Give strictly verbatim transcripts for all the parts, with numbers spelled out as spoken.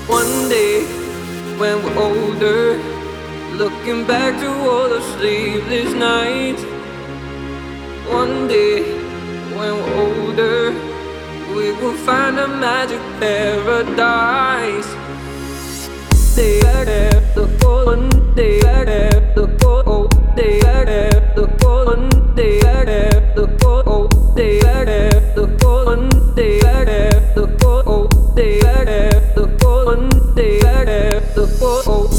One day, when we're older, looking back to all the sleepless nights. One day, when we're older, we will find a magic paradise. Day back there, the golden day back there, the gold day back there, the golden day back there, the gold day back there, the golden day back there, the gold day back there, the golden day back there, the gold.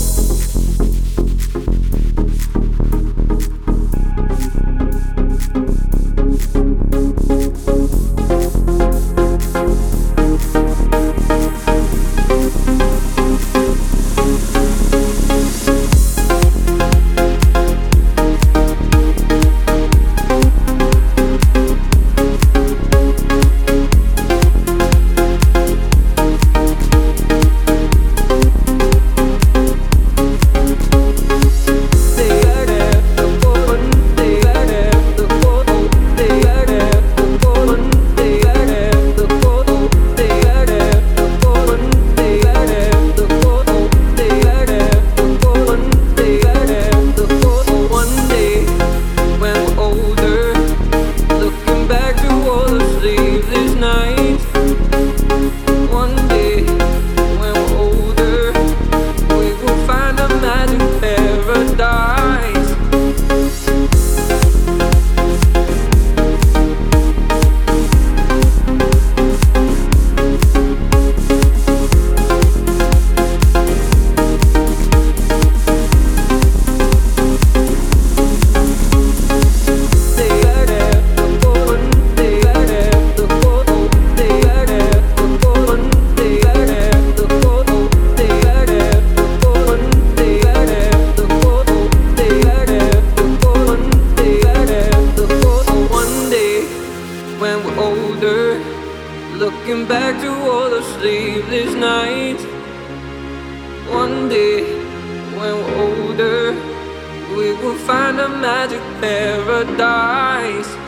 When we're older, looking back to all the sleepless nights. One day, when we're older, we will find a magic paradise.